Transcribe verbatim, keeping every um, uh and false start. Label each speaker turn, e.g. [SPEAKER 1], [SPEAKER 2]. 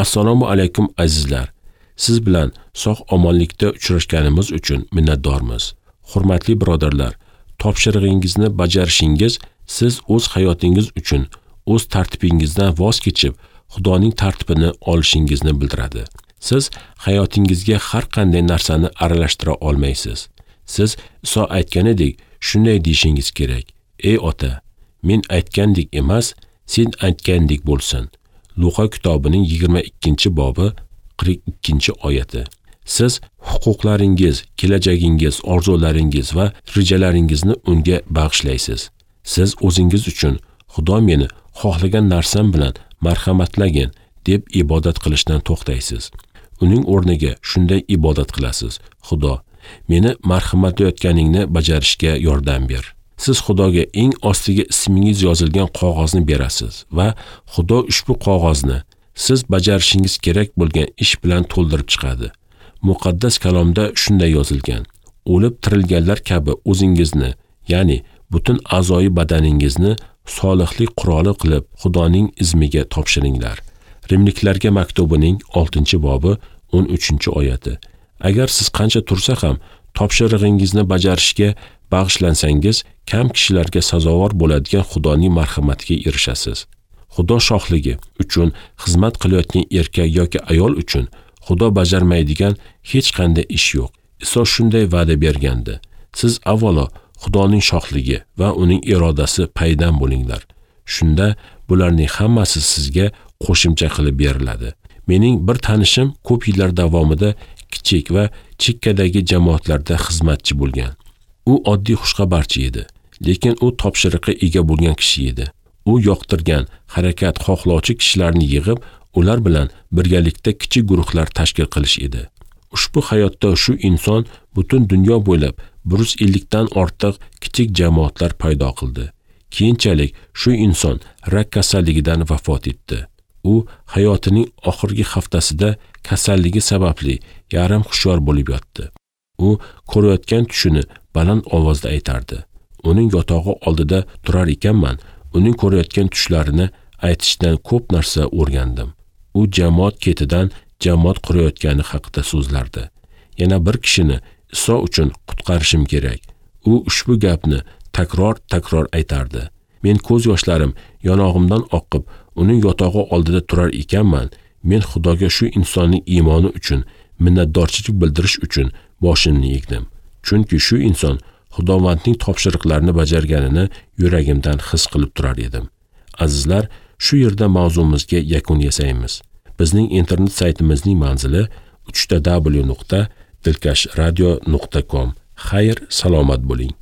[SPEAKER 1] Assalomu alaykum azizlar. Siz bilan sog'-omonlikda uchrashganimiz uchun minnatdormiz. Hurmatli birodarlar, topshirig'ingizni bajarishingiz siz o'z hayotingiz uchun o'z tartibingizdan voz kechib, Xudoning tartibini olishingizni bildiradi. Siz hayotingizga har qanday narsani aralashtira olmaysiz. Siz Iso aytganidek shunday deyishingiz kerak: "Ey ota, men aytgandek emas, sen aytgandek bo'lsin." Luqa kitobining yigirma ikkinchi bobi qirq ikkinchi oyati. Siz huquqlaringiz, kelajagingiz, orzularingiz va rejalaringizni unga bag'ishlaysiz. Siz o'zingiz uchun Xudo meni xohlagan narsam bilan marhamatlagin deb ibodat qilishdan to'xtaysiz. Uning o'rniga shunday ibodat qilasiz: Xudo, meni marhamatlayotganingni bajarishga yordam ber. Siz Xudoga eng ostiga ismingiz yozilgan qog'ozni berasiz va Xudo ushbu qog'ozni siz bajarishingiz kerak bo'lgan ish bilan to'ldirib chiqadi. Muqaddas kalomda shunday yozilgan: o'lib tirilganlar kabi o'zingizni, ya'ni butun a'zoyi badaningizni solihlik quroli qilib Xudoning izmiga topshiringlar. Rimliklarga maktubining oltinchi bobi o'n uchinchi oyati. Agar siz qancha tursa ham topshirig'ingizni bajarishga bag'ishlansangiz, kam kishilarga sazovor bo'ladigan Xudoning marhamatiga erishasiz. Xudo shohligi uchun xizmat qilayotgan erkak yoki ayol uchun Xudo bajarmaydigan hech qanday ish yo'q. Iso shunday va'da bergandi: siz avvalo Xudoning shohligi va uning irodasi paydan bo'linglar. Shunda bularning hammasi sizga qo'shimcha qilib beriladi. Mening bir tanishim ko'p yillar davomida kichik va chekkadagi jamoatlarda xizmatchi bo'lgan. U oddiy xushxabarchi edi, lekin u topshiriqqa ega bo'lgan kishi edi. U yoqtirgan, harakat xohlovchi kishilarni yig'ib, ular bilan birgalikda kichik guruhlar tashkil qilish edi. Ushbu hayotda shu inson butun dunyo bo'ylab bir yuz ellik dan ortiq kichik jamoatlar paydo qildi. Keyinchalik shu inson rak kasalligidan vafot etdi. U hayotining oxirgi haftasida kasalligi sababli yarim hushyor bo'lib yotdi. U ko'rayotgan tushini baland ovozda aytardi. Uning yotog'i oldida turar ekanman, uning ko'rayotgan tushlarini aytishdan ko'p narsa o'rgandim. U jamoat ketidan jamoat qurayotgani haqida so'zlardi. Yana bir kishini Iso uchun qutqarishim kerak. U ushbu gapni takror-takror aytardi. Men ko'z yoshlarim yonog'imdan oqib, uning yotog'i oldida turar ekanman, men Xudoga shu insonning iymoni uchun minnatdorchilik bildirish uchun boshimni egdim. Chunki shu inson Xudovandning topshiriqlarini bajarganini yuragimdan his qilib turar edim. Azizlar, shu yerda mavzumizga yakun yasaymiz. Bizning internet saytimizning manzili uch w nuqta dilkash radio nuqta com. Xayr, salomat bo'ling.